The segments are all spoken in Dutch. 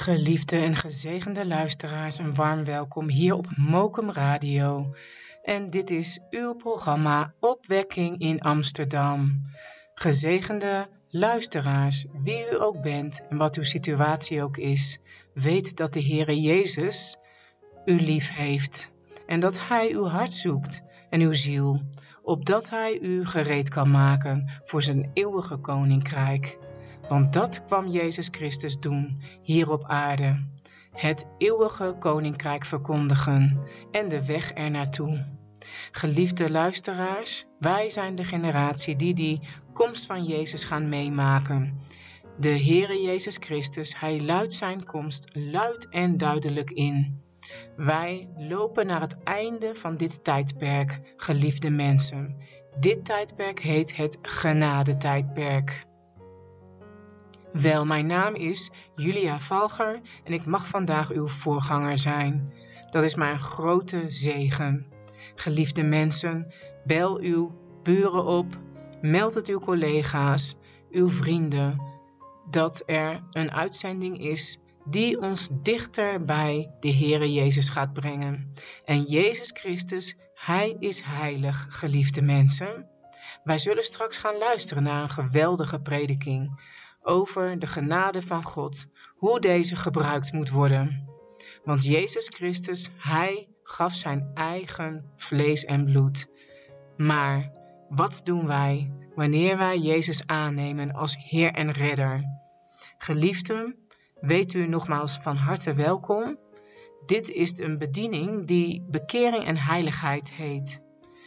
Geliefde en gezegende luisteraars, een warm welkom hier op Mokum Radio. En dit is uw programma Opwekking in Amsterdam. Gezegende luisteraars, wie u ook bent en wat uw situatie ook is, weet dat de Heere Jezus u lief heeft. En dat Hij uw hart zoekt en uw ziel, opdat Hij u gereed kan maken voor zijn eeuwige koninkrijk. Want dat kwam Jezus Christus doen hier op aarde. Het eeuwige koninkrijk verkondigen en de weg ernaartoe. Geliefde luisteraars, wij zijn de generatie die komst van Jezus gaan meemaken. De Heere Jezus Christus, Hij luidt zijn komst luid en duidelijk in. Wij lopen naar het einde van dit tijdperk, geliefde mensen. Dit tijdperk heet het genadetijdperk. Wel, mijn naam is Julia Valger en ik mag vandaag uw voorganger zijn. Dat is mij een grote zegen. Geliefde mensen, bel uw buren op, meld het uw collega's, uw vrienden, dat er een uitzending is die ons dichter bij de Heere Jezus gaat brengen. En Jezus Christus, Hij is heilig, geliefde mensen. Wij zullen straks gaan luisteren naar een geweldige prediking over de genade van God, hoe deze gebruikt moet worden. Want Jezus Christus, Hij gaf zijn eigen vlees en bloed. Maar wat doen wij wanneer wij Jezus aannemen als Heer en Redder? Geliefden, weet u nogmaals van harte welkom. Dit is een bediening die bekering en heiligheid heet.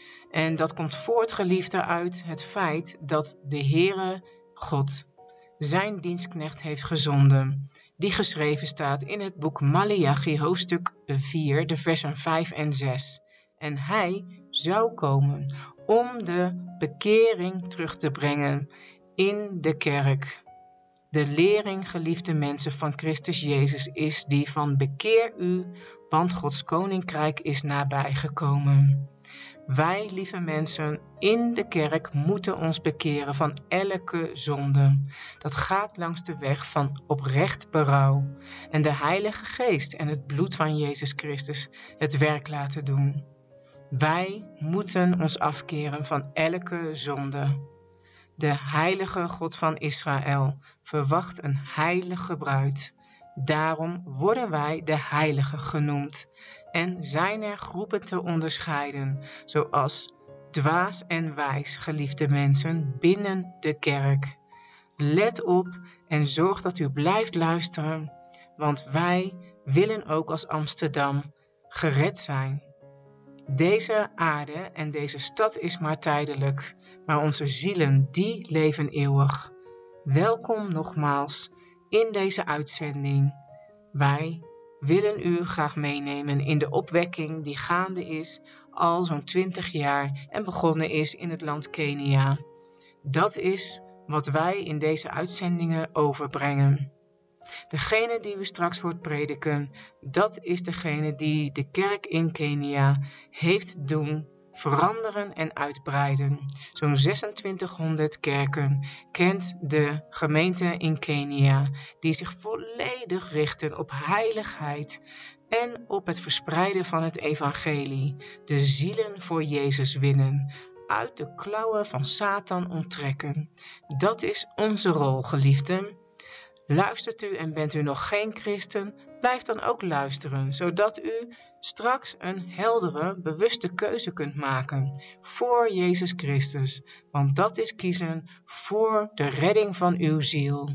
En dat komt voort, geliefde, uit het feit dat de Heere God zijn dienstknecht heeft gezonden, die geschreven staat in het boek Maleachi hoofdstuk 4, de versen 5 en 6. En Hij zou komen om de bekering terug te brengen in de kerk. De lering, geliefde mensen, van Christus Jezus is die van bekeer u, want Gods koninkrijk is nabijgekomen. Wij, lieve mensen, in de kerk moeten ons bekeren van elke zonde. Dat gaat langs de weg van oprecht berouw. En de Heilige Geest en het bloed van Jezus Christus het werk laten doen. Wij moeten ons afkeren van elke zonde. De heilige God van Israël verwacht een heilige bruid. Daarom worden wij de heiligen genoemd en zijn er groepen te onderscheiden, zoals dwaas en wijs, geliefde mensen, binnen de kerk. Let op en zorg dat u blijft luisteren, want wij willen ook als Amsterdam gered zijn. Deze aarde en deze stad is maar tijdelijk, maar onze zielen, die leven eeuwig. Welkom nogmaals in deze uitzending. Wij willen u graag meenemen in de opwekking die gaande is al zo'n 20 jaar en begonnen is in het land Kenia. Dat is wat wij in deze uitzendingen overbrengen. Degene die u straks hoort prediken, dat is degene die de kerk in Kenia heeft doen veranderen en uitbreiden. Zo'n 2600 kerken kent de gemeente in Kenia, die zich volledig richten op heiligheid en op het verspreiden van het evangelie, de zielen voor Jezus winnen, uit de klauwen van Satan onttrekken. Dat is onze rol, geliefden. Luistert u en bent u nog geen christen? Blijf dan ook luisteren, zodat u straks een heldere, bewuste keuze kunt maken voor Jezus Christus. Want dat is kiezen voor de redding van uw ziel.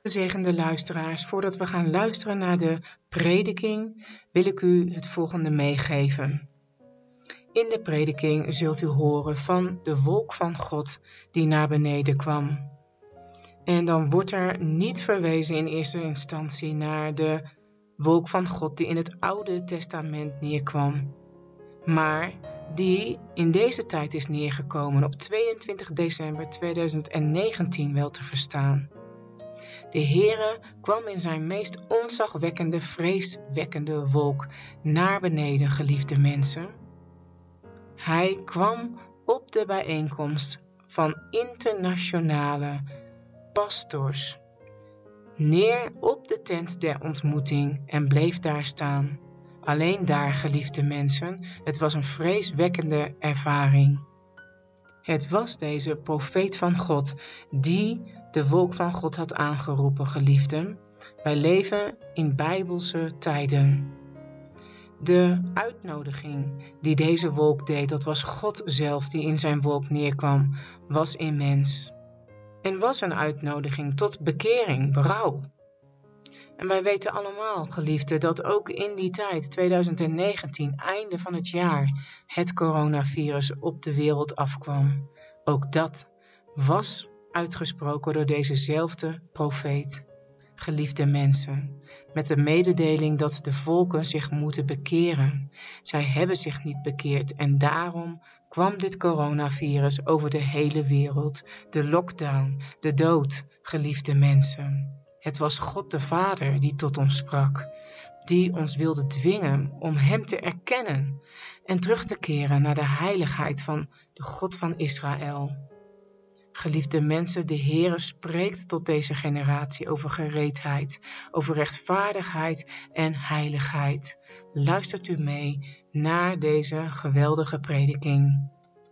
Gezegende luisteraars, voordat we gaan luisteren naar de prediking, wil ik u het volgende meegeven. In de prediking zult u horen van de wolk van God die naar beneden kwam. En dan wordt er niet verwezen in eerste instantie naar de wolk van God die in het Oude Testament neerkwam, maar die in deze tijd is neergekomen op 22 december 2019 wel te verstaan. De Heere kwam in zijn meest ontzagwekkende, vreeswekkende wolk naar beneden, geliefde mensen. Hij kwam op de bijeenkomst van internationale pastors neer op de tent der ontmoeting en bleef daar staan. Alleen daar, geliefde mensen, het was een vreeswekkende ervaring. Het was deze profeet van God die de wolk van God had aangeroepen, geliefden. Wij leven in bijbelse tijden. De uitnodiging die deze wolk deed, dat was God zelf die in zijn wolk neerkwam, was immens. En was een uitnodiging tot bekering, berouw. En wij weten allemaal, geliefden, dat ook in die tijd, 2019, einde van het jaar, het coronavirus op de wereld afkwam. Ook dat was uitgesproken door dezezelfde profeet. Geliefde mensen, met de mededeling dat de volken zich moeten bekeren. Zij hebben zich niet bekeerd en daarom kwam dit coronavirus over de hele wereld. De lockdown, de dood, geliefde mensen. Het was God de Vader die tot ons sprak, die ons wilde dwingen om Hem te erkennen en terug te keren naar de heiligheid van de God van Israël. Geliefde mensen, de Heere spreekt tot deze generatie over gereedheid, over rechtvaardigheid en heiligheid. Luistert u mee naar deze geweldige prediking.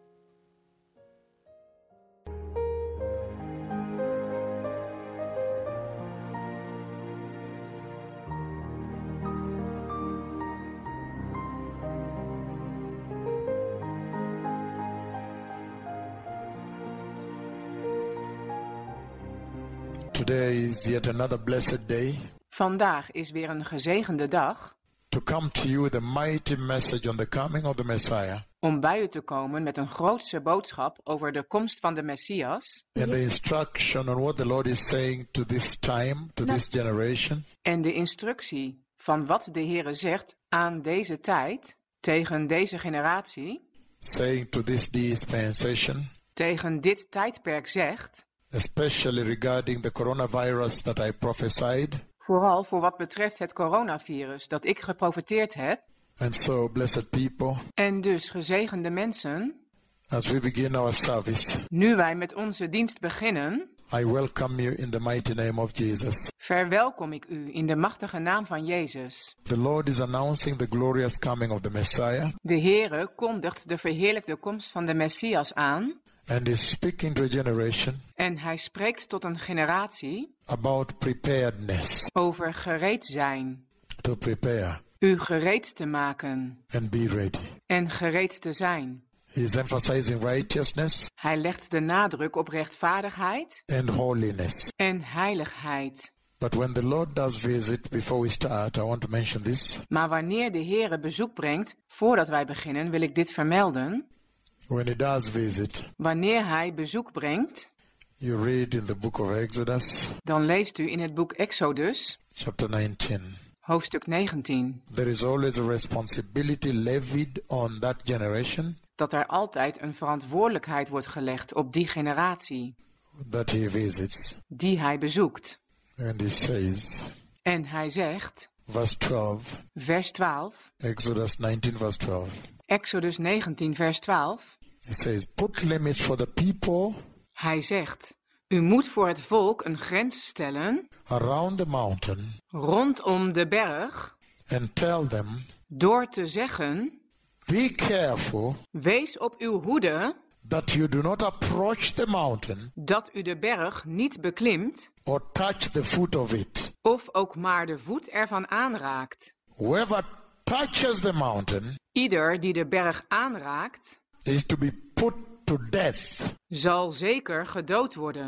Today is yet another blessed day. Vandaag is weer een gezegende dag To come to you with a mighty message on the coming of the Messiah. Om bij u te komen met een grootse boodschap over de komst van de Messias. And the instruction on what the Lord is saying to this time, to this generation. En de instructie van wat de Heere zegt aan deze tijd, tegen deze generatie. Saying to this dispensation. Tegen dit tijdperk zegt. Especially regarding the coronavirus that I prophesied. Vooral voor wat betreft het coronavirus dat ik geprofeteerd heb. And so, blessed people. En dus gezegende mensen. As we begin our service. Nu wij met onze dienst beginnen. I welcome you in the mighty name of Jesus. Verwelkom ik u in de machtige naam van Jezus. The Lord is announcing the glorious coming of the Messiah. De Heere kondigt de verheerlijkte komst van de Messias aan. And is speaking to a generation. En hij spreekt tot een generatie. About preparedness. Over gereed zijn. To prepare. U gereed te maken. And be ready. En gereed te zijn. He is emphasizing righteousness. Hij legt de nadruk op rechtvaardigheid. And holiness. En heiligheid. But when the Lord does visit, before we start, I want to mention this. Maar wanneer de Heere bezoek brengt, voordat wij beginnen, wil ik dit vermelden. When he does visit, wanneer hij bezoek brengt, you read in the book of Exodus, dan leest u in het boek Exodus, chapter 19. Hoofdstuk 19. There is always a responsibility levied on that generation. Dat er altijd een verantwoordelijkheid wordt gelegd op die generatie. That he visits. Die hij bezoekt. And he says. En hij zegt. Verse 12. Vers 12. Exodus 19 verse 12. Exodus 19 vers 12. He says, put limits for the people. Hij zegt, u moet voor het volk een grens stellen. Around the mountain. Rondom de berg. And tell them. Door te zeggen. Be careful. Wees op uw hoede. That you do not approach the mountain. Dat u de berg niet beklimt. Or touch the foot of it. Of ook maar de voet ervan aanraakt. Whoever touches the mountain. Ieder die de berg aanraakt. Is to be put to death. Zal zeker gedood worden.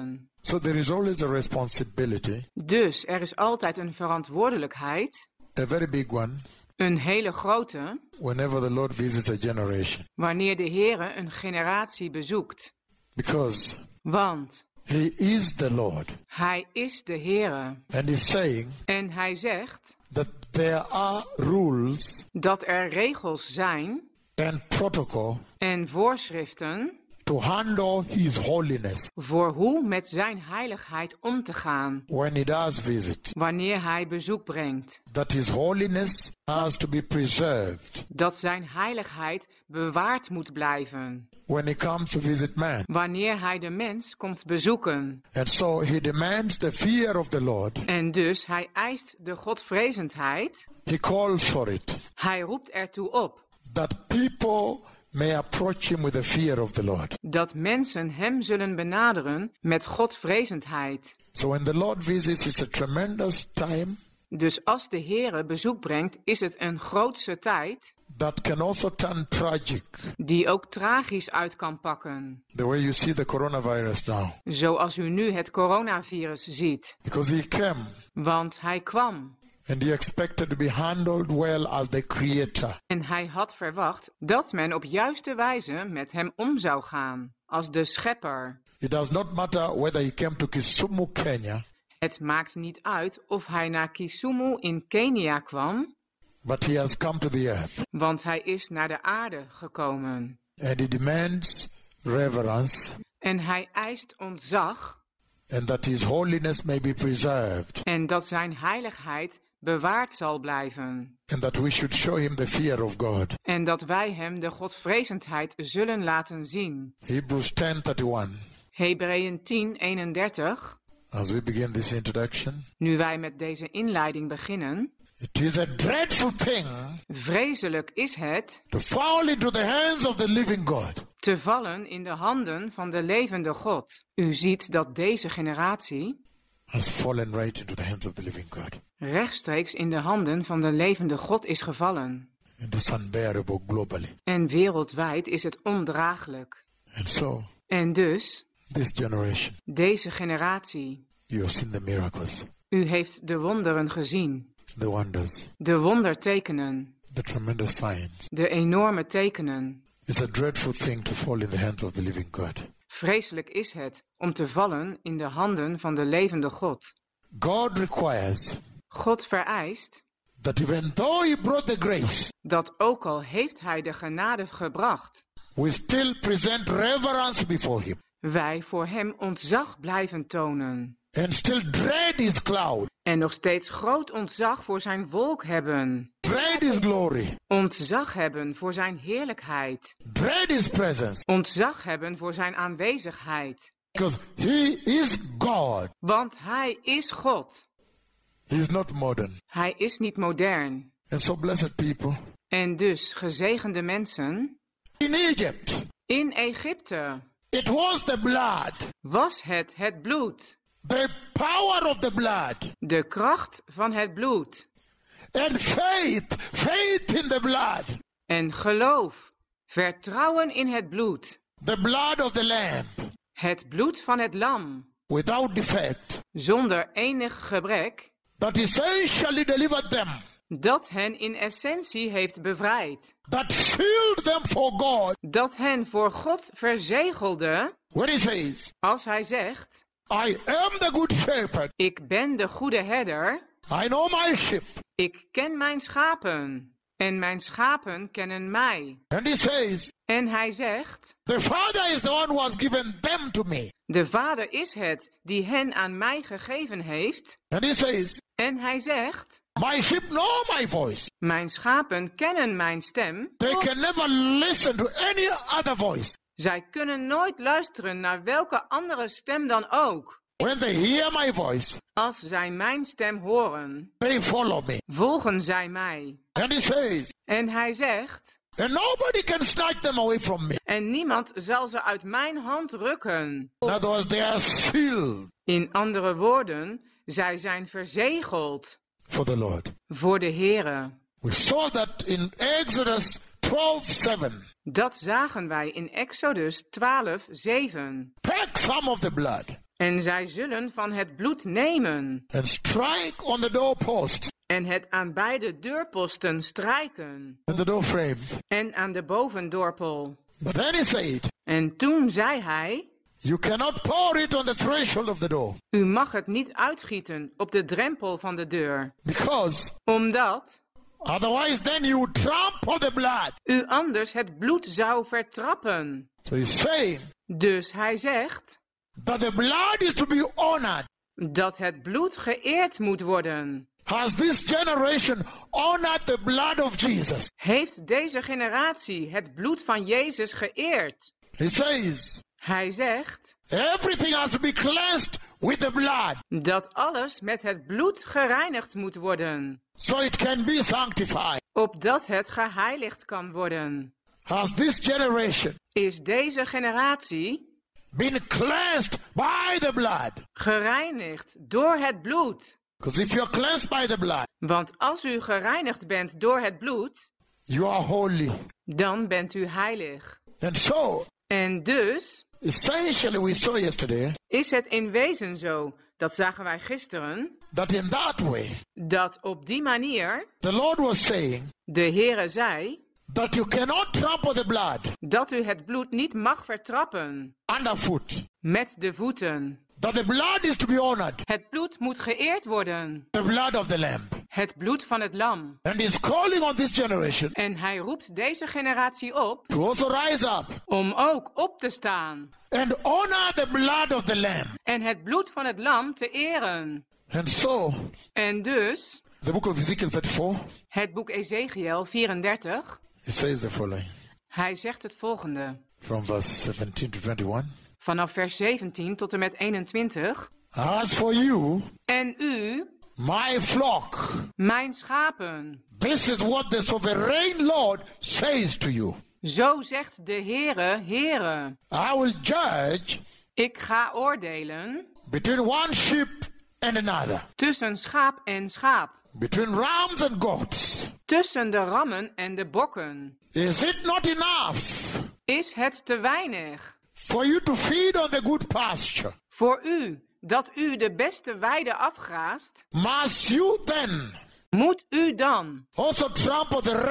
So there is always a responsibility, Dus er is altijd een verantwoordelijkheid, a very big one, een hele grote, whenever the Lord visits a generation. wanneer de Heere een generatie bezoekt. Because Want He is the Lord. Hij is de Heere. And He's saying En Hij zegt that there are rules dat er regels zijn and protocol en voorschriften to handle His holiness voor hoe met zijn heiligheid om te gaan when He does visit. wanneer Hij bezoek brengt. That His holiness has to be preserved Dat zijn heiligheid bewaard moet blijven when He comes to visit man. wanneer Hij de mens komt bezoeken. And so He demands the fear of the Lord. En dus Hij eist de godvrezendheid. He calls for it. Hij roept ertoe op That people may approach Him with the fear of the Lord. dat mensen Hem zullen benaderen met godvrezendheid. So when the Lord visits, it's a tremendous time Dus als de Heere bezoek brengt, is het een grootse tijd that can also turn tragic. die ook tragisch uit kan pakken. The way you see the coronavirus now. Zoals u nu het coronavirus ziet. Because He came Want Hij kwam and He expected to be handled well as the Creator. en Hij had verwacht dat men op juiste wijze met Hem om zou gaan, als de Schepper. It does not matter whether He came to Kisumu, Kenya, Het maakt niet uit of Hij naar Kisumu in Kenia kwam, but He has come to the earth. want Hij is naar de aarde gekomen. And He demands reverence En Hij eist ontzag and that His holiness may be preserved. en dat zijn heiligheid bewaard zal blijven. And that we should show Him the fear of God. En dat wij Hem de godvrezendheid zullen laten zien. Hebrews 10:31. Hebreeën 10:31. As we begin this introduction. Nu wij met deze inleiding beginnen. It is a dreadful thing Vreselijk is het to fall into the hands of the living God. te vallen in de handen van de levende God. U ziet dat deze generatie Has fallen right into the hands of the living God. rechtstreeks in de handen van de levende God is gevallen. And it's unbearable globally. En wereldwijd is het ondraaglijk. And so, En dus, this generation, deze generatie, you have seen the miracles, u heeft de wonderen gezien, the wonders, de wondertekenen, the tremendous signs. de enorme tekenen. It's a dreadful thing to fall in the hands of the living God. Vreselijk is het om te vallen in de handen van de levende God. God requires God vereist that even though He brought the grace, dat ook al heeft Hij de genade gebracht, we still present reverence before Him wij voor Hem ontzag blijven tonen. and still dread His cloud, En nog steeds groot ontzag voor zijn wolk hebben. dread His glory, Ontzag hebben voor zijn heerlijkheid. dread His presence, Ontzag hebben voor zijn aanwezigheid. because He is God. Want Hij is God. He is not modern. Hij is niet modern. And so, blessed people, En dus gezegende mensen. in Egypt, In Egypte it was the blood, was het bloed. the power of the blood, De kracht van het bloed. and faith in the blood, En geloof. Vertrouwen in het bloed. the blood of the Lamb, Het bloed van het lam. without defect, Zonder enig gebrek. that essentially delivered them, Dat hen in essentie heeft bevrijd. that sealed them for God. Dat hen voor God verzegelde. When He says, Als hij zegt. I am the good shepherd, Ik ben de goede herder. I know my sheep. Ik ken mijn schapen. En mijn schapen kennen mij. And He says, En hij zegt. the Father is the one who has given them to me. De Vader is het die hen aan mij gegeven heeft. And He says, En hij zegt. my sheep know my voice. Mijn schapen kennen mijn stem. They can never listen to any other voice. Zij kunnen nooit luisteren naar welke andere stem dan ook. When they hear my voice, Als zij mijn stem horen, they follow me. volgen zij mij. And He says, En hij zegt. and nobody can snatch them away from me. En niemand zal ze uit mijn hand rukken. In other words, they are sealed In andere woorden, zij zijn verzegeld for the Lord. voor de Heere. We saw that in Exodus 12:7. Dat zagen wij in Exodus 12:7. Take some of the blood. En zij zullen van het bloed nemen. and strike on the doorpost En het aan beide deurposten strijken. and the door frames. En aan de bovendorpel. But then he said, En toen zei hij, you cannot pour it on the threshold of the door, u mag het niet uitgieten op de drempel van de deur. because Omdat otherwise then you would trample the blood. u anders het bloed zou vertrappen. So he's saying Dus hij zegt that the blood is to be honored. dat het bloed geëerd moet worden. Has this generation honored the blood of Jesus? Heeft deze generatie het bloed van Jezus geëerd? He says, Hij zegt everything has to be cleansed with the blood, dat alles met het bloed gereinigd moet worden, so it can be sanctified. opdat het geheiligd kan worden. Has this generation Is deze generatie been cleansed by the blood? gereinigd door het bloed? Because if you're cleansed by the blood, Want als u gereinigd bent door het bloed, you are holy. dan bent u heilig. And so, En dus essentially we saw yesterday is het in wezen zo, dat zagen wij gisteren, that in that way, dat op die manier the Lord was saying de Heere zei that you cannot trample the blood dat u het bloed niet mag vertrappen underfoot. met de voeten. That the blood is to be honored. Het bloed moet geëerd worden. The blood of the Lamb. Het bloed van het lam. And he's calling on this generation En hij roept deze generatie op to also rise up om ook op te staan and honor the blood of the Lamb. en het bloed van het lam te eren. And so, En dus, the book of Ezekiel 34, het boek Ezekiel 34, it says the following. hij zegt het volgende. From verse 17 to 21. Vanaf vers 17 tot en met 21. As for you, En u, my flock, mijn schapen, this is what the sovereign Lord says to you. zo zegt de Heere, Heere. I will judge Ik ga oordelen between one sheep and another, tussen schaap en schaap, between rams and goats. tussen de rammen en de bokken. Is it not enough Is het te weinig for you to feed on the good pasture? voor u dat u de beste weide afgraast? Must you then Moet u dan also trample the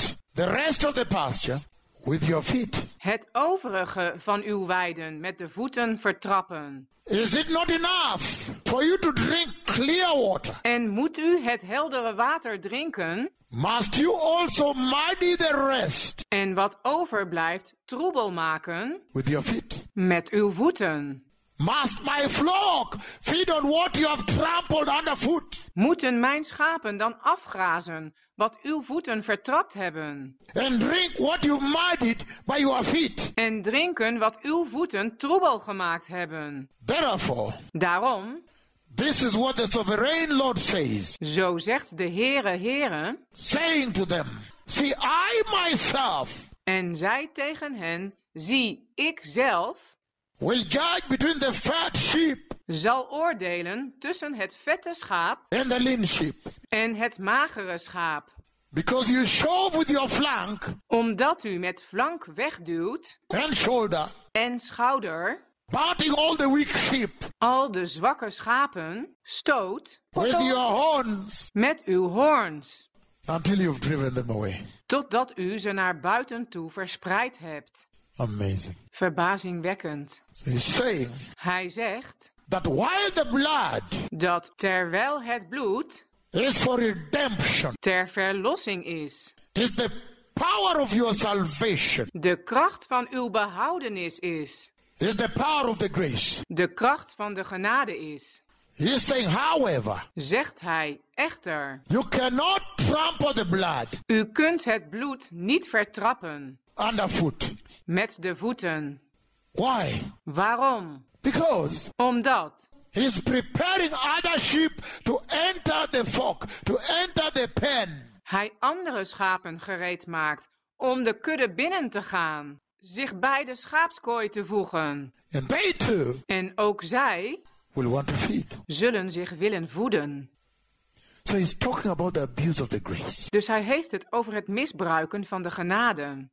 rest of the pasture with your feet? het overige van uw weiden met de voeten vertrappen? Is it not enough for you to drink clear water? En moet u het heldere water drinken? Must you also muddy the rest En wat overblijft troebel maken with your feet? met uw voeten? Must my flock feed on what you have trampled underfoot? Moeten mijn schapen dan afgrazen wat uw voeten vertrapt hebben? And drink what you muddied by your feet? En drinken wat uw voeten troebel gemaakt hebben? Therefore, Daarom, this is what the sovereign Lord says, zo zegt de Heere, Heere, saying to them, see, I myself en zei tegen hen, zie, ik zelf will judge between the fat sheep zal oordelen tussen het vette schaap and the lean sheep. en het magere schaap. Because you shove with your flank Omdat u met flank wegduwt and shoulder, en schouder parting all the weak sheep al de zwakke schapen stoot with your horns met uw hoorns, until you've driven them away. totdat u ze naar buiten toe verspreid hebt. Amazing. Verbazingwekkend. So he's saying Hij zegt that while the blood dat terwijl het bloed is for redemption, ter verlossing is, is the power of your salvation, de kracht van uw behoudenis is, is the power of the grace. de kracht van de genade is, He's saying, however, zegt hij echter, you cannot trample the blood u kunt het bloed niet vertrappen underfoot. met de voeten. Why? Waarom? Because Omdat he's preparing other sheep to enter the flock, to enter the pen. hij andere schapen gereed maakt om de kudde binnen te gaan, zich bij de schaapskooi te voegen. And they too En ook zij will want to feed. zullen zich willen voeden. So he's talking about the abuse of the grace. Dus hij heeft het over het misbruiken van de genade.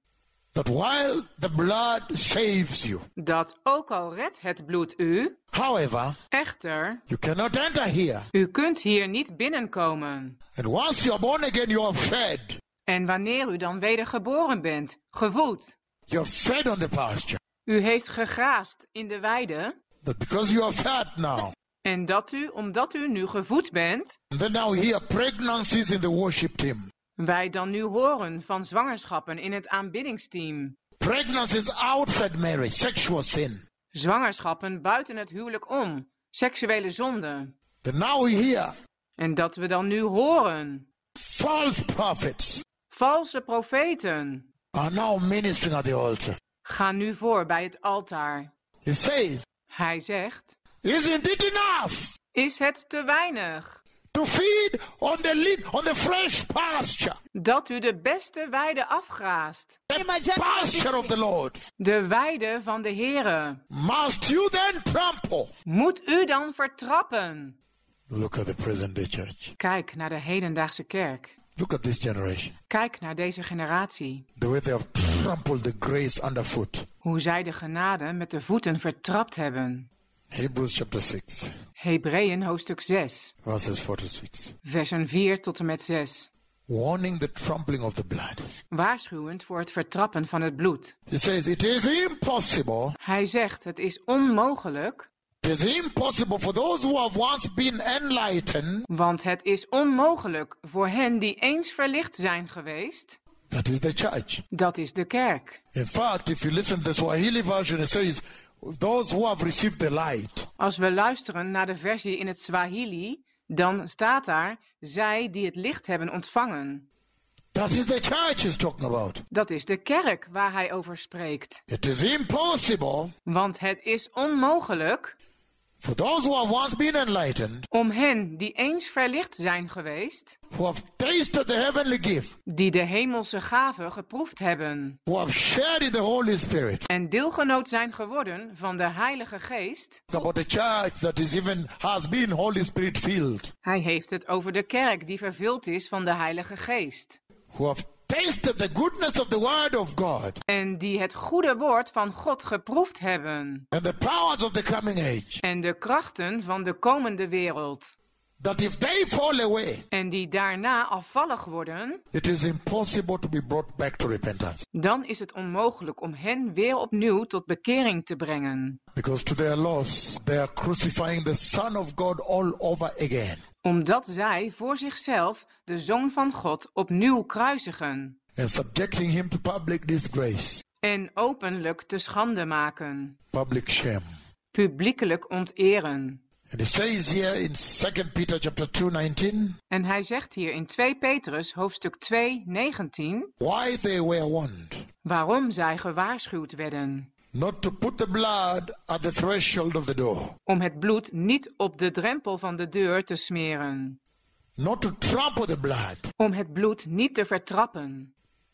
that while the blood saves you, dat ook al redt het bloed u, however, echter, you cannot enter here. u kunt hier niet binnenkomen. And once you are born again, you are fed. En wanneer u dan wedergeboren bent, gevoed, You are fed on the pasture. u heeft gegraast in de weide, That because you are fat now. en dat u, omdat u nu gevoed bent, And then now here pregnancies in the worship team. wij dan nu horen van zwangerschappen in het aanbiddingsteam. Pregnancies outside marriage, sexual sin. Zwangerschappen buiten het huwelijk om, seksuele zonde. Then now here, En dat we dan nu horen, false prophets valse profeten are now ministering at the altar. gaan nu voor bij het altaar. He says, Hij zegt, isn't it enough is het te weinig to feed on the fresh pasture? dat u de beste weide afgraast, The pasture of the Lord. de weide van de Heere? Must you then trample? Moet u dan vertrappen? Look at the present day church. Kijk naar de hedendaagse kerk. Look at this generation. Kijk naar deze generatie. The way they have trampled the grace underfoot. Hoe zij de genade met de voeten vertrapt hebben. Hebrews chapter 6, Hebreeën hoofdstuk 6, verses 4 to 6. versen 4 tot en met 6. Warning the trampling of the blood. Waarschuwend voor het vertrappen van het bloed. He says, it is impossible. Hij zegt, het is onmogelijk, It is impossible for those who have once been enlightened. want het is onmogelijk voor hen die eens verlicht zijn geweest. That is the church. Dat is de kerk. In fact, if you listen to the Swahili version, it says, those who have received the light. Als we luisteren naar de versie in het Swahili, dan staat daar, zij die het licht hebben ontvangen. That is the church he's talking about. Dat is de kerk waar hij over spreekt. It is impossible Want het is onmogelijk for those who have once been enlightened, om hen die eens verlicht zijn geweest, who have tasted the heavenly gift, die de hemelse gave geproefd hebben who have shared in the Holy Spirit. en deelgenoot zijn geworden van de Heilige Geest. About the church that is even has been Holy Spirit filled, Hij heeft het over de kerk die vervuld is van de Heilige Geest. who have tasted the goodness of the word of God En die het goede woord van God geproefd hebben. and the powers of the coming age. En de krachten van de komende wereld. That if they fall away, En die daarna afvallig worden, it is impossible to be brought back to repentance. dan is het onmogelijk om hen weer opnieuw tot bekering te brengen. Because to their loss, they are crucifying the Son of God all over again. Omdat zij voor zichzelf de Zoon van God opnieuw kruisigen. And subjecting him to public disgrace, En openlijk te schande maken. public shame. Publiekelijk onteren. And it says here in 2 Peter chapter 2:19, En hij zegt hier in 2 Petrus hoofdstuk 2, 19, why they were warned waarom zij gewaarschuwd werden. not to put the blood at the threshold of the door, Om het bloed niet op de drempel van de deur te smeren. not to trample the blood. Om het bloed niet te vertrappen.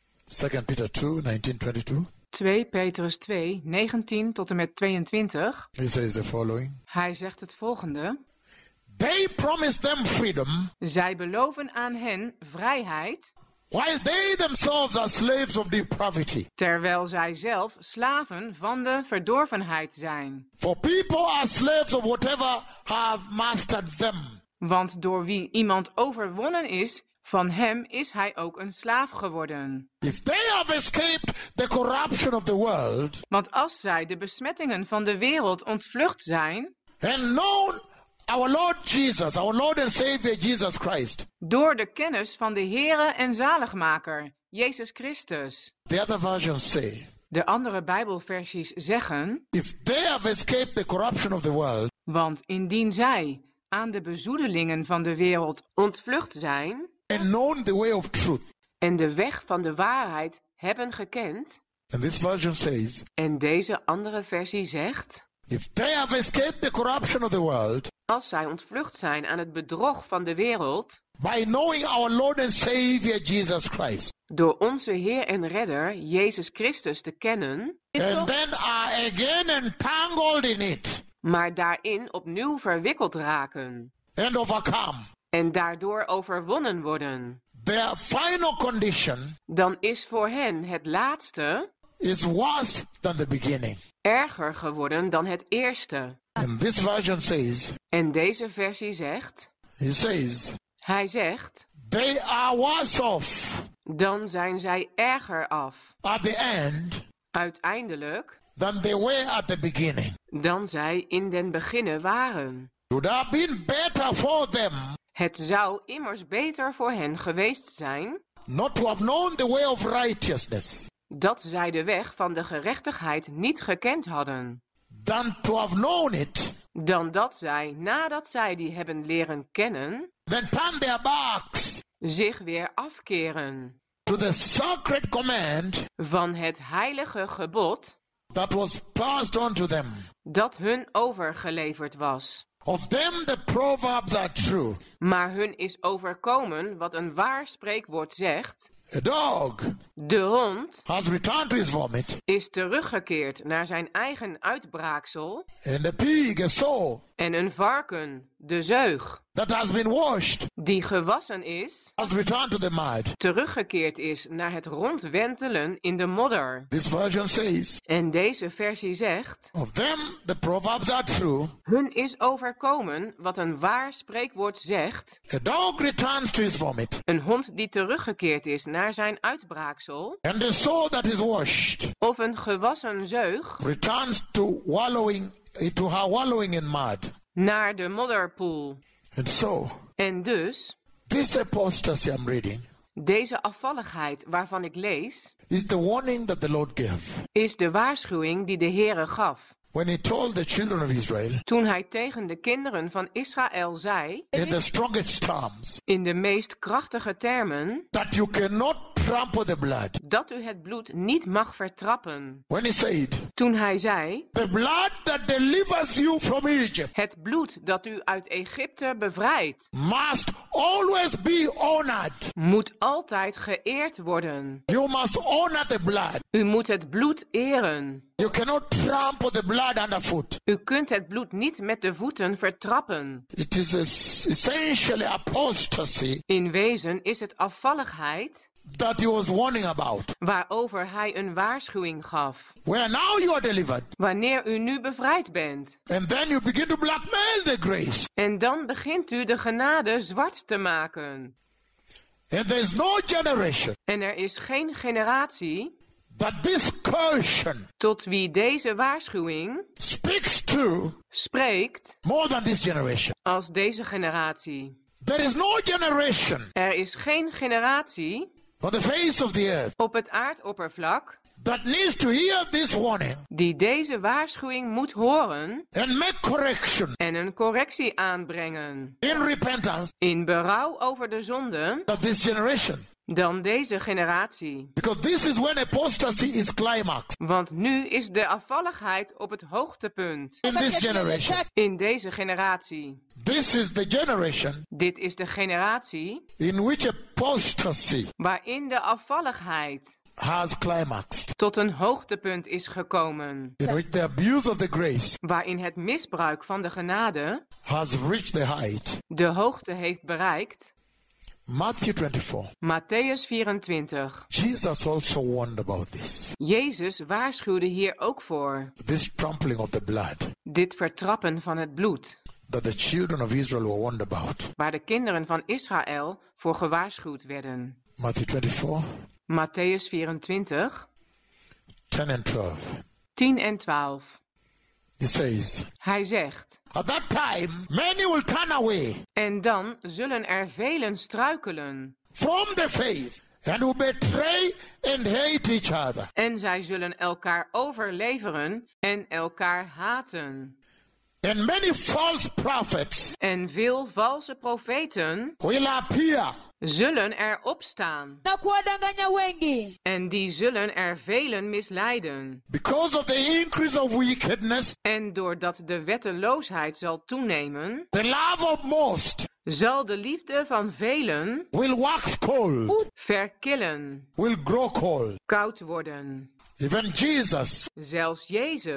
2 Peter 2:19-22. 2 Petrus 2, 19 tot en met 22. He says the following. Hij zegt het volgende. They promise them freedom, Zij beloven aan hen vrijheid, while they themselves are slaves of depravity. terwijl zij zelf slaven van de verdorvenheid zijn. For people are slaves of whatever have mastered them. Want door wie iemand overwonnen is, van hem is hij ook een slaaf geworden. If they have escaped the corruption of the world Want als zij de besmettingen van de wereld ontvlucht zijn, and known our Lord Jesus, our Lord and Savior Jesus Christ, door de kennis van de Heere en Zaligmaker, Jezus Christus. the other versions say, De andere Bijbelversies zeggen, if they have escaped the corruption of the world want indien zij aan de bezoedelingen van de wereld ontvlucht zijn and known the way of truth, en de weg van de waarheid hebben gekend, and this version says, en deze andere versie zegt, if they have escaped the corruption of the world als zij ontvlucht zijn aan het bedrog van de wereld, by knowing our Lord and Savior Jesus Christ, door onze Heer en Redder, Jezus Christus, te kennen, and then are again entangled in it maar daarin opnieuw verwikkeld raken and overcome, en daardoor overwonnen worden, their final condition dan is voor hen het laatste is worse than the beginning. Erger geworden dan het eerste. And this version says, En deze versie zegt, hij zegt, they are worse off dan zijn zij erger af. at the end Uiteindelijk, than they were at the beginning. dan zij in den beginne waren. It would have been better for them Het zou immers beter voor hen geweest zijn not to have known the way of righteousness dat zij de weg van de gerechtigheid niet gekend hadden, than to have known it, dan dat zij, nadat zij die hebben leren kennen, then turn their backs zich weer afkeren to the sacred command van het heilige gebod that was passed on to them. dat hun overgeleverd was. Of them the proverbs are true. Maar hun is overkomen wat een waar spreekwoord zegt: A dog de hond has returned to his vomit, is teruggekeerd naar zijn eigen uitbraaksel, and a pig, a sow, en een varken, de zeug, that has been washed, die gewassen is, has returned to the mud. teruggekeerd is naar het rondwentelen in de modder. This version says, En deze versie zegt: of them the proverbs are true. hun is overkomen wat een waar spreekwoord zegt: A dog returns to his vomit, een hond die teruggekeerd is naar zijn uitbraaksel, and a sow that is washed of een gewassen zeug returns to her wallowing in mud. naar de modderpoel. And so, En dus, this apostasy I'm reading deze afvalligheid waarvan ik lees, is the warning that the Lord gave is de waarschuwing die de Heere gaf when he told the children of Israel toen hij tegen de kinderen van Israël zei, in the strongest terms in de meest krachtige termen, that you cannot trample the blood. dat u het bloed niet mag vertrappen. When he said, Toen hij zei, the blood that delivers you from Egypt het bloed dat u uit Egypte bevrijdt, must always be honored. moet altijd geëerd worden. You must honor the blood. U moet het bloed eren. You cannot trample the blood underfoot. U kunt het bloed niet met de voeten vertrappen. It is essentially apostasy In wezen is het afvalligheid that he was warning about. waarover hij een waarschuwing gaf. Where now you are delivered. Wanneer u nu bevrijd bent. And then you begin to blackmail the grace. En dan begint u de genade zwart te maken. And there is no generation En er is geen generatie that this caution tot wie deze waarschuwing speaks to spreekt more than this generation. als deze generatie. There is no generation Er is geen generatie on the face of the earth op het aardoppervlak that needs to hear this warning die deze waarschuwing moet horen and make correction en een correctie aanbrengen in repentance in berouw over de zonde of this generation. dan deze generatie. Because this is when apostasy is climaxed Want nu is de afvalligheid op het hoogtepunt in this generation. in deze generatie. This is the generation Dit is de generatie in which apostasy waarin de afvalligheid has climaxed, tot een hoogtepunt is gekomen. in which the abuse of the grace Waarin het misbruik van de genade has reached the height. de hoogte heeft bereikt. Matthew 24. Matthäus 24. Jesus also warned about this. Jezus waarschuwde hier ook voor. This trampling of the blood Dit vertrappen van het bloed. that the children of Israel were warned about. Waar de kinderen van Israël voor gewaarschuwd werden. Matthew 24, Matthäus 24. 10 and 12. 10 en 12. It says, Hij zegt, at that time many will turn away en dan zullen er velen struikelen. from the faith and will betray and hate each other. En zij zullen elkaar overleveren en elkaar haten. And many false prophets En veel valse profeten will appear, zullen er opstaan. na kuwadanganya wengi. En die zullen er velen misleiden. because of the increase of wickedness. En doordat de wetteloosheid zal toenemen, The love of most zal de liefde van velen will wax cold, verkillen, will grow cold. koud worden. Even Jesus Zelfs Jezus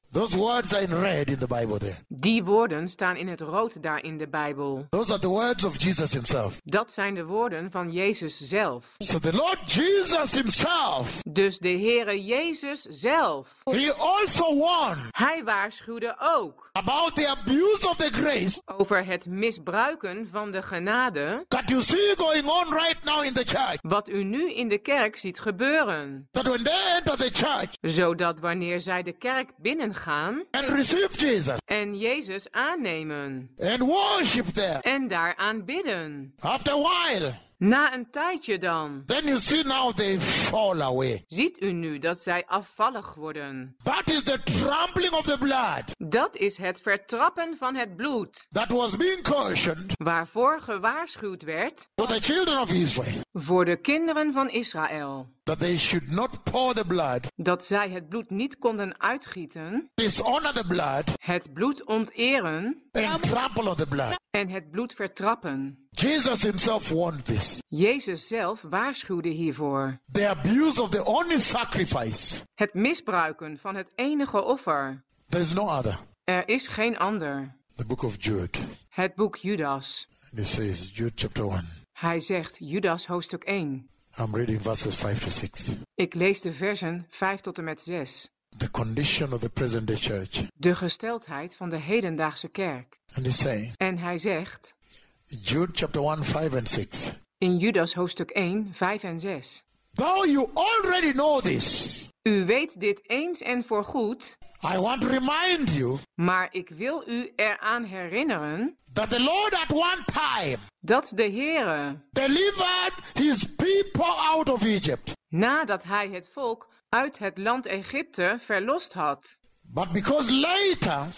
Those words are in red in the Bible there. Die woorden staan in het rood daar in de Bijbel. Those are the words of Jesus himself. Dat zijn de woorden van Jezus zelf. So the Lord Jesus himself, Dus de Heere Jezus zelf. he also warned Hij waarschuwde ook about the abuse of the grace over het misbruiken van de genade, that you see going on right now in the church. wat u nu in de kerk ziet gebeuren. That when they enter the church Zodat wanneer zij de kerk binnengaan and receive Jesus en Jezus aannemen and worship there, en daar aanbidden, after a while, na een tijdje dan, then you see now they fall away. ziet u nu dat zij afvallig worden. That is the trampling of the blood Dat is het vertrappen van het bloed, that was being cautioned waarvoor gewaarschuwd werd for the children of Israel, voor de kinderen van Israël. that they should not pour the blood, Dat zij het bloed niet konden uitgieten, dishonor the blood, het bloed onteren and trample on the blood. en het bloed vertrappen. Jesus himself warned this. Jezus zelf waarschuwde hiervoor. The abuse of the only sacrifice. Het misbruiken van het enige offer. There is no other. Er is geen ander. The book of Jude. Het boek Judas. It says, Jude chapter 1. Hij zegt, Judas hoofdstuk 1. I'm reading verses 5 to 6. Ik lees de versen 5 tot en met 6. The condition of the present day church. De gesteldheid van de hedendaagse kerk. And he's saying, En hij zegt, Jude chapter 1, 5 and 6. in Judas hoofdstuk 1, 5 en 6. Though you already know this, U weet dit eens en voorgoed, I want to remind you maar ik wil u eraan herinneren that the Lord at one time dat de Heere, delivered his people out of Egypt. nadat hij het volk uit het land Egypte verlost had, But because later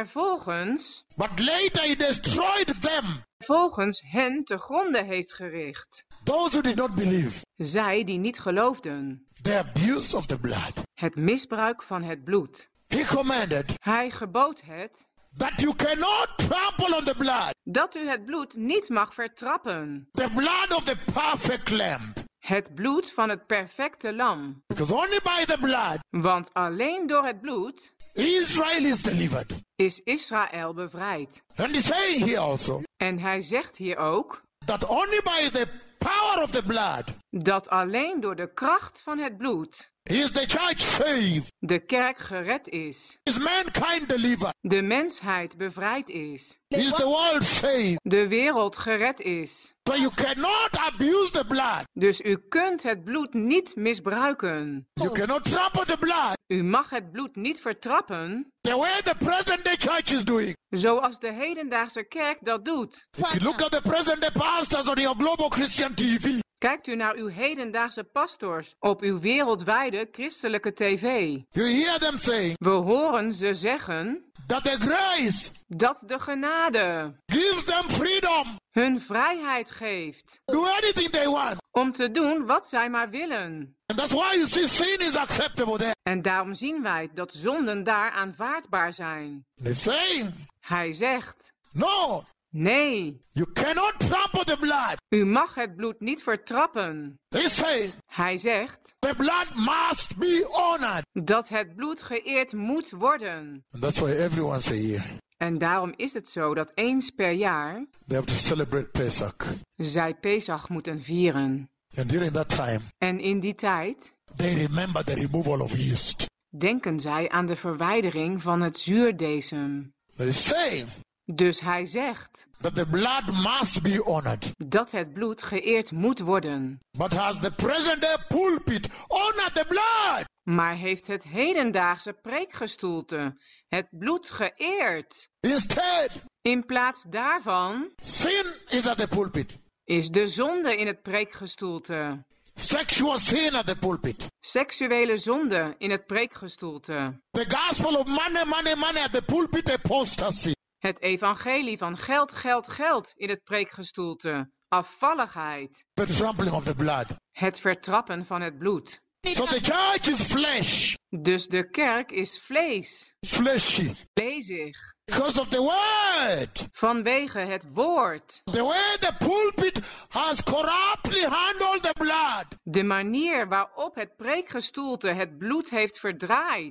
later he destroyed them, volgens hen te gronde heeft gericht. those who did not believe, Zij die niet geloofden. the abuse of the blood. Het misbruik van het bloed. He commanded Hij gebood het that you cannot trample on the blood, dat u het bloed niet mag vertrappen. the blood of the perfect lamb. Het bloed van het perfecte lam. Because only by the blood Want alleen door het bloed Israel is delivered. is Israël bevrijd. And he's saying here also En hij zegt hier ook that only by the power of the blood dat alleen door de kracht van het bloed is the church saved, de kerk gered is. is mankind delivered, De mensheid bevrijd is. is the world saved. De wereld gered is. So you cannot abuse the blood. Dus u kunt het bloed niet misbruiken. You cannot trample the blood U mag het bloed niet vertrappen, the way the present day church is doing. zoals de hedendaagse kerk dat doet. If you look at the present day pastors on your global Christian TV, Kijkt u naar uw hedendaagse pastors op uw wereldwijde christelijke tv. you hear them saying We horen ze zeggen that the grace dat de genade gives them freedom, hun vrijheid geeft do anything they want. om te doen wat zij maar willen. And that's why you see sin is acceptable there. En daarom zien wij dat zonden daar aanvaardbaar zijn. They're saying, Hij zegt, no, nee, you cannot trample the blood. u mag het bloed niet vertrappen. They say Hij zegt the blood must be honored. dat het bloed geëerd moet worden. And that's why every once a year En daarom is het zo dat eens per jaar they have to celebrate Pesach. zij Pesach moeten vieren. And during that time, En in die tijd they remember the removal of yeast. denken zij aan de verwijdering van het zuurdesem. They say Dus hij zegt that the blood must be honored. dat het bloed geëerd moet worden. But has the present day pulpit honored the blood? Maar heeft het hedendaagse preekgestoelte het bloed geëerd? Instead, In plaats daarvan sin is at the pulpit. is de zonde in het preekgestoelte. Sexual sin at the pulpit. Seksuele zonde in het preekgestoelte. The gospel of money, money, money at the pulpit, apostasy. Het evangelie van geld, geld, geld in het preekgestoelte. Afvalligheid. The trampling of the blood. Het vertrappen van het bloed. So the church is flesh. Dus de kerk is vlees. Fleshy. Lezig. Because of the word. Vanwege het woord. The way the pulpit has corruptly handled the blood. De manier waarop het preekgestoelte het bloed heeft verdraaid.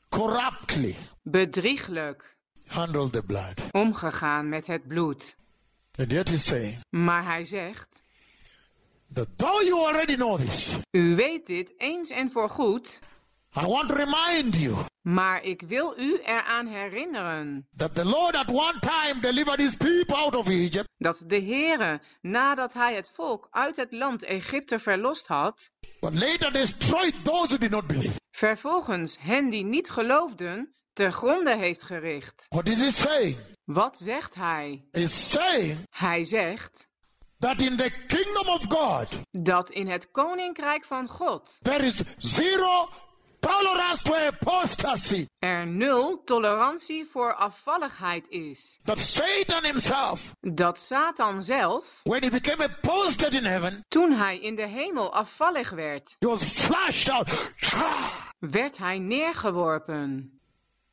corruptly bedrieglijk handled the blood. omgegaan met het bloed. And yet he's saying Maar hij zegt, that though you already know this, u weet dit eens en voorgoed, I want to remind you maar ik wil u eraan herinneren that the Lord at one time delivered his people out of Egypt, dat de Heere, nadat hij het volk uit het land Egypte verlost had, but later destroyed those who did not believe. vervolgens hen die niet geloofden te gronde heeft gericht. What is he saying? Wat zegt hij? He's saying Hij zegt that in the kingdom of God, dat in het koninkrijk van God there is zero tolerance to apostasy. er 0 tolerantie voor afvalligheid is. That Satan himself, Dat Satan zelf, when he became apostate in heaven, toen hij in de hemel afvallig werd, he was flashed out. werd hij neergeworpen.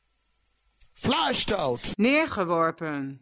Flashed out. Neergeworpen.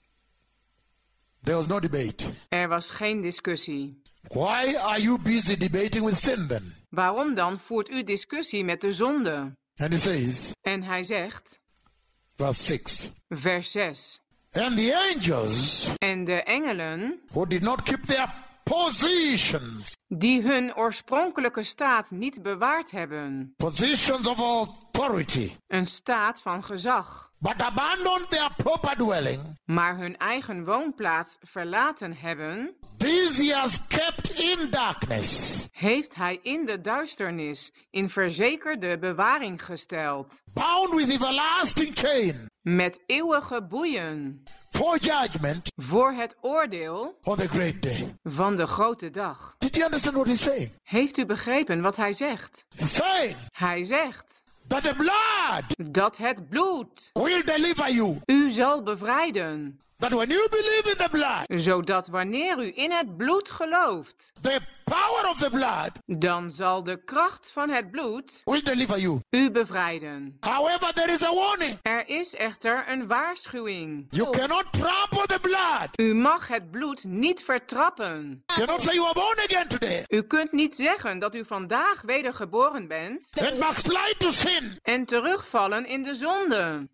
There was no debate. Er was geen discussie. Why are you busy debating with sin then? Waarom dan voert u discussie met de zonde? And he says, En hij zegt, verse 6, vers 6, and the angels en de engelen, who did not keep their positions, die hun oorspronkelijke staat niet bewaard hebben, positions of authority, een staat van gezag, but abandoned their proper dwelling, maar hun eigen woonplaats verlaten hebben, these he has kept in darkness, heeft hij in de duisternis in verzekerde bewaring gesteld, bound with everlasting chain, met eeuwige boeien, for judgment voor het oordeel on the great day. van de grote dag. Did you understand what he's saying? Heeft u begrepen wat hij zegt? He's saying Hij zegt that the blood dat het bloed will deliver you. u zal bevrijden, That when you believe in the blood, zodat wanneer u in het bloed gelooft, the power of the blood dan zal de kracht van het bloed will deliver you. u bevrijden. However, there is a warning. Er is echter een waarschuwing. You cannot trample the blood. U mag het bloed niet vertrappen. You cannot say you are born again today U kunt niet zeggen dat u vandaag wedergeboren bent and backslide to sin. en terugvallen in de zonde.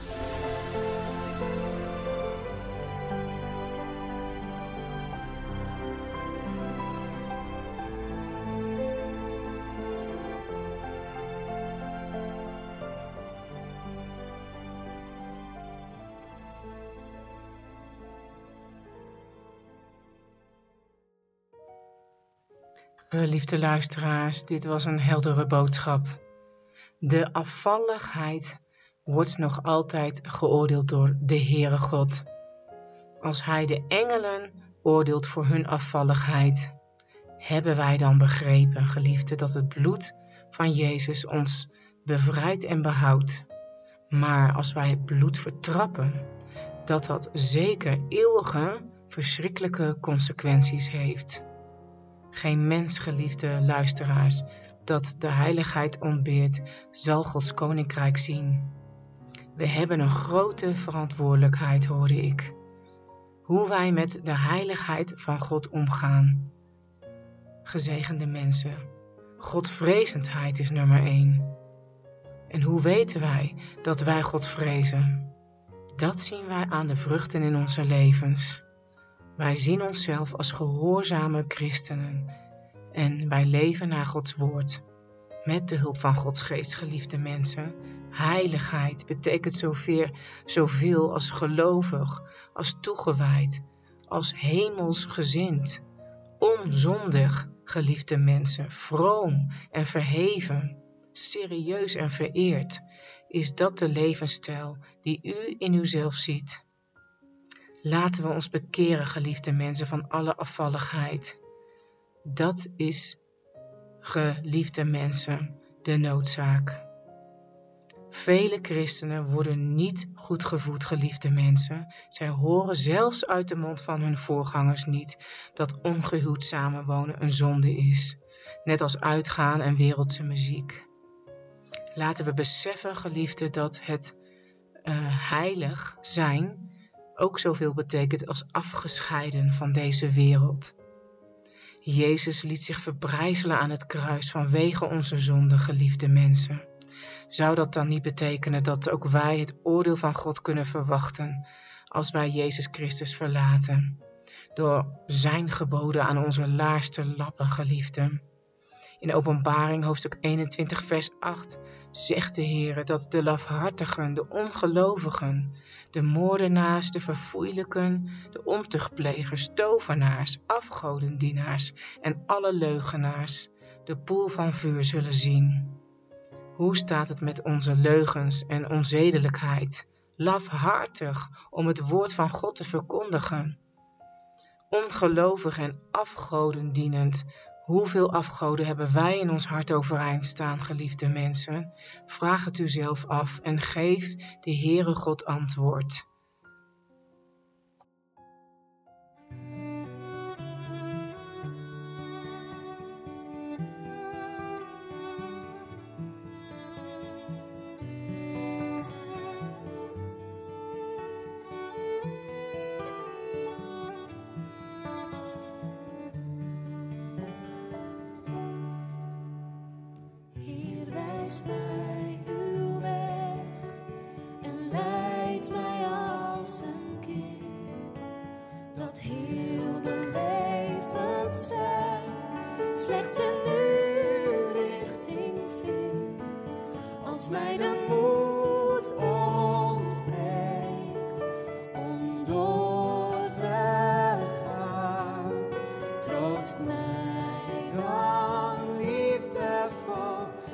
Liefde luisteraars, dit was een heldere boodschap. De afvalligheid wordt nog altijd geoordeeld door de Heere God. Als Hij de engelen oordeelt voor hun afvalligheid, hebben wij dan begrepen, geliefde, dat het bloed van Jezus ons bevrijdt en behoudt. Maar als wij het bloed vertrappen, dat zeker eeuwige, verschrikkelijke consequenties heeft. Geen mens, geliefde luisteraars, dat de heiligheid ontbeert, zal Gods koninkrijk zien. We hebben een grote verantwoordelijkheid, hoorde ik. Hoe wij met de heiligheid van God omgaan. Gezegende mensen, Godvrezendheid is nummer 1. En hoe weten wij dat wij God vrezen? Dat zien wij aan de vruchten in onze levens. Wij zien onszelf als gehoorzame christenen en wij leven naar Gods woord. Met de hulp van Gods geest, geliefde mensen. Heiligheid betekent zoveel als gelovig, als toegewijd, als hemelsgezind. Onzondig, geliefde mensen, vroom en verheven, serieus en vereerd. Is dat de levensstijl die u in uzelf ziet? Laten we ons bekeren, geliefde mensen, van alle afvalligheid. Dat is, geliefde mensen, de noodzaak. Vele christenen worden niet goed gevoed, geliefde mensen. Zij horen zelfs uit de mond van hun voorgangers niet dat ongehuwd samenwonen een zonde is. Net als uitgaan en wereldse muziek. Laten we beseffen, geliefde, dat het heilig zijn ook zoveel betekent als afgescheiden van deze wereld. Jezus liet zich verbrijzelen aan het kruis vanwege onze zonde, geliefde mensen. Zou dat dan niet betekenen dat ook wij het oordeel van God kunnen verwachten als wij Jezus Christus verlaten? Door zijn geboden aan onze laars te lappen, geliefden. In Openbaring hoofdstuk 21 vers 8 zegt de Heer dat de lafhartigen, de ongelovigen, de moordenaars, de verfoeilijken, de ontuchtplegers, tovenaars, afgodendienaars en alle leugenaars de poel van vuur zullen zien. Hoe staat het met onze leugens en onzedelijkheid? Lafhartig om het woord van God te verkondigen. Ongelovig en afgodendienend. Hoeveel afgoden hebben wij in ons hart overeind staan, geliefde mensen? Vraag het u zelf af en geef de Heere God antwoord. Wijs mij uw weg en leid mij als een kind dat heel de levensweg slechts in uw richting vindt. Als mij de moed ontbreekt om door te gaan, troost mij dan liefdevol.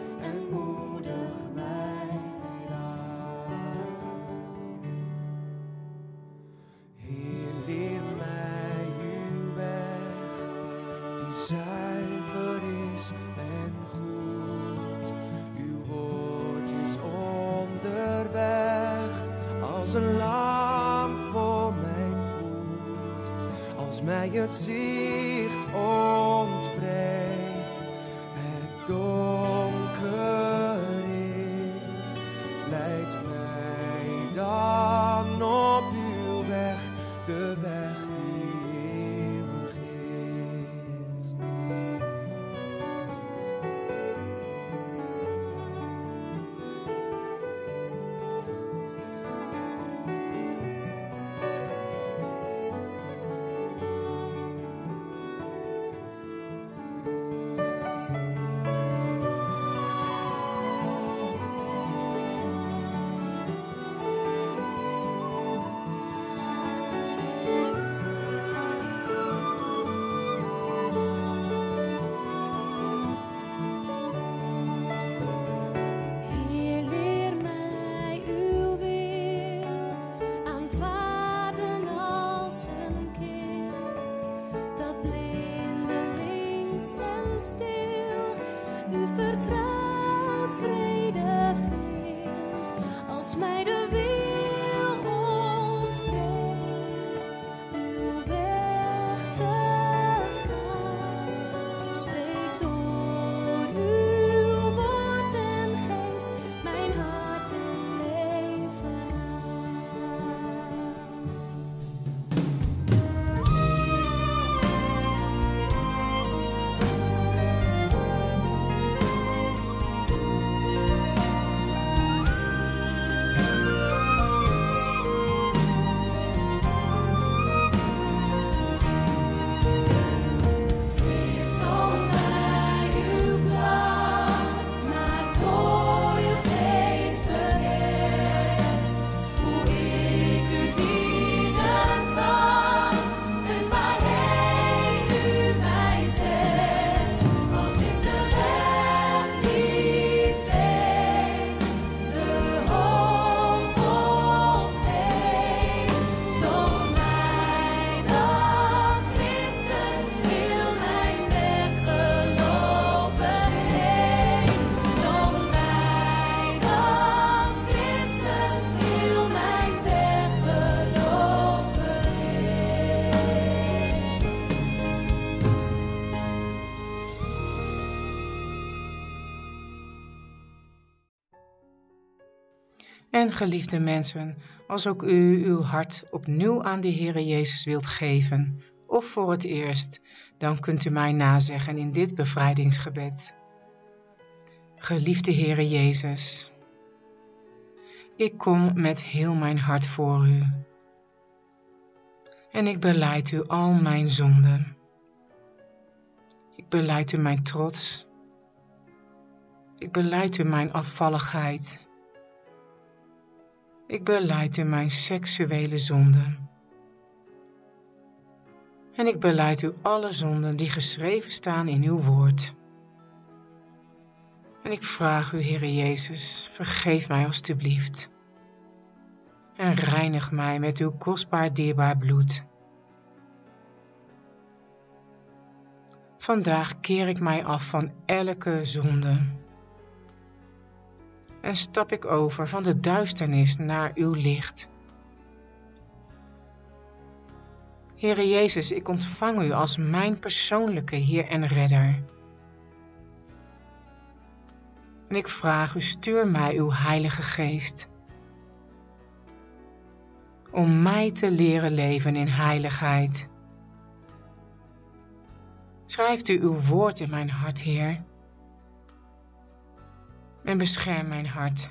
Zuiver is en goed, uw woord is onderweg, als een lamp voor mijn voet. Als mij het zicht ontbreekt, het donker is, leid mij dan op uw weg, de weg die eeuwig is. En stil, u vertrouwt vrede vindt, als mij de wil ontbreekt, uw weg te gaan. Spreek door uw woord en geest, mijn hart en leven aan. En geliefde mensen, als ook u uw hart opnieuw aan de Heere Jezus wilt geven, of voor het eerst, dan kunt u mij nazeggen in dit bevrijdingsgebed. Geliefde Heere Jezus, Ik kom met heel mijn hart voor u. En ik belijd u al mijn zonden. Ik belijd u mijn trots. Ik belijd u mijn afvalligheid. Ik belijd u mijn seksuele zonden. En ik belijd u alle zonden die geschreven staan in uw woord. En ik vraag u, Heere Jezus, vergeef mij alstublieft. En reinig mij met uw kostbaar dierbaar bloed. Vandaag keer ik mij af van elke zonde. En stap ik over van de duisternis naar uw licht. Heere Jezus, ik ontvang u als mijn persoonlijke Heer en Redder. En ik vraag u, stuur mij uw Heilige Geest. Om mij te leren leven in heiligheid. Schrijft u uw woord in mijn hart, Heer. En bescherm mijn hart.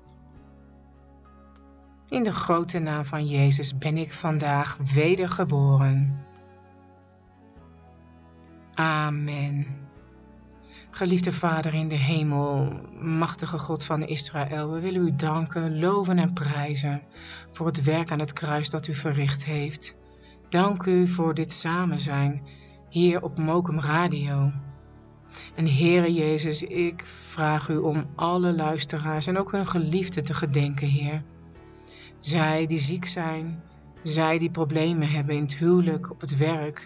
In de grote naam van Jezus ben ik vandaag wedergeboren. Amen. Geliefde Vader in de hemel, machtige God van Israël, we willen u danken, loven en prijzen voor het werk aan het kruis dat u verricht heeft. Dank u voor dit samen zijn hier op Mokum Radio. En Heere Jezus, ik vraag u om alle luisteraars en ook hun geliefden te gedenken, Heer. Zij die ziek zijn, zij die problemen hebben in het huwelijk, op het werk,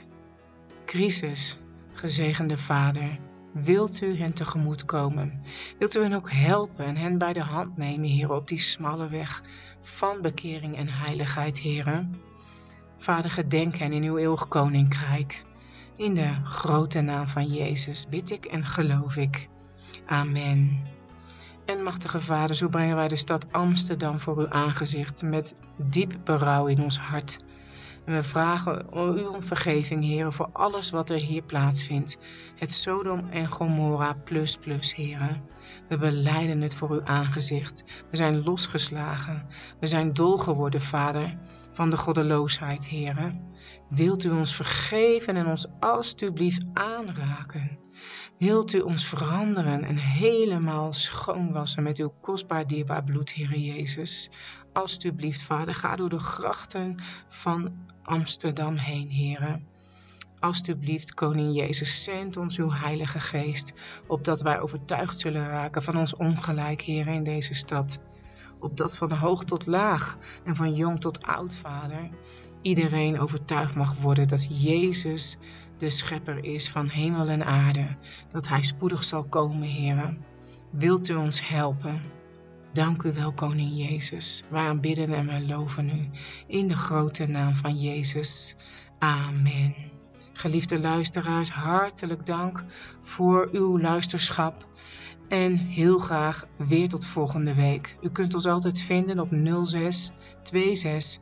crisis, gezegende Vader. Wilt u hen tegemoetkomen? Wilt u hen ook helpen en hen bij de hand nemen, Heer, op die smalle weg van bekering en heiligheid, Heer? Vader, gedenk hen in uw eeuwig koninkrijk. In de grote naam van Jezus bid ik en geloof ik. Amen. En machtige Vader, zo brengen wij de stad Amsterdam voor uw aangezicht met diep berouw in ons hart. En we vragen u om vergeving, Heer, voor alles wat er hier plaatsvindt. Het Sodom en Gomorra plus, Heer. We belijden het voor uw aangezicht. We zijn losgeslagen. We zijn dol geworden, Vader, van de goddeloosheid, Heer. Wilt u ons vergeven en ons alstublieft aanraken? Wilt u ons veranderen en helemaal schoonwassen met uw kostbaar dierbaar bloed, Heere Jezus? Alstublieft, Vader, ga door de grachten van Amsterdam heen, Heere. Alstublieft, Koning Jezus, zend ons uw Heilige Geest, opdat wij overtuigd zullen raken van ons ongelijk, Heere, in deze stad. Opdat van hoog tot laag en van jong tot oud, Vader, iedereen overtuigd mag worden dat Jezus de schepper is van hemel en aarde, dat hij spoedig zal komen, Heere. Wilt u ons helpen? Dank u wel, Koning Jezus. Wij aanbidden en wij loven u in de grote naam van Jezus. Amen. Geliefde luisteraars, hartelijk dank voor uw luisterschap. En heel graag weer tot volgende week. U kunt ons altijd vinden op 06 26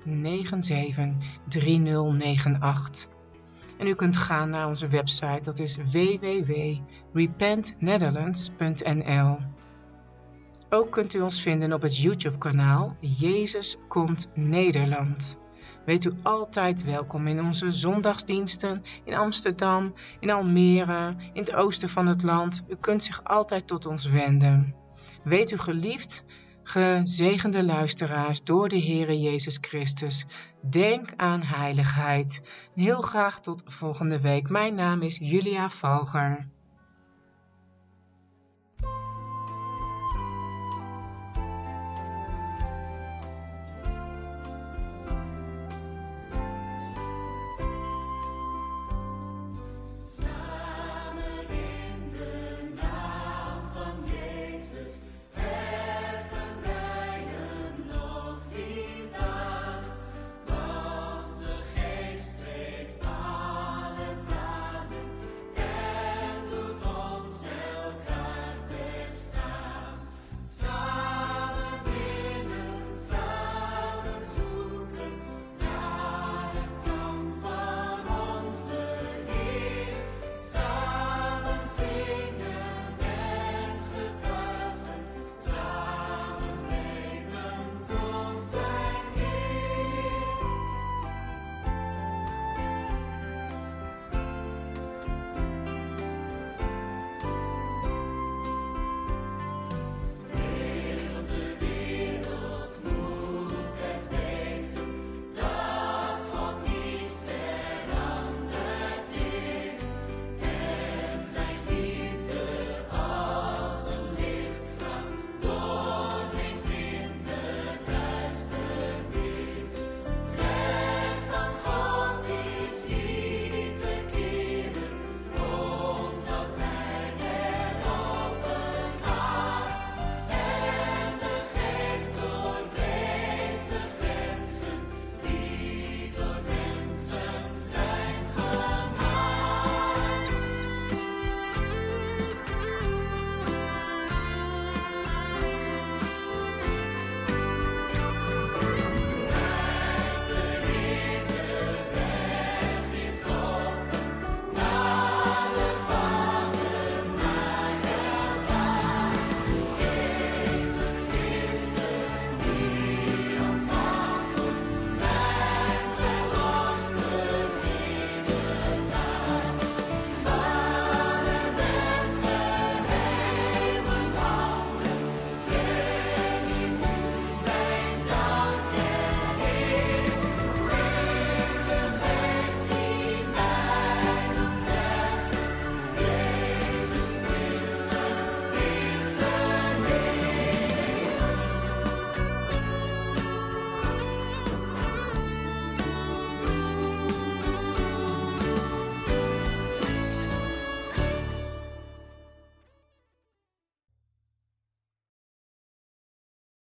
97 3098. En u kunt gaan naar onze website, dat is www.repentnetherlands.nl. Ook kunt u ons vinden op het YouTube-kanaal Jezus Komt Nederland. Weet u altijd welkom in onze zondagsdiensten in Amsterdam, in Almere, in het oosten van het land. U kunt zich altijd tot ons wenden. Weet u geliefd, gezegende luisteraars door de Heere Jezus Christus. Denk aan heiligheid. Heel graag tot volgende week. Mijn naam is Julia Valger.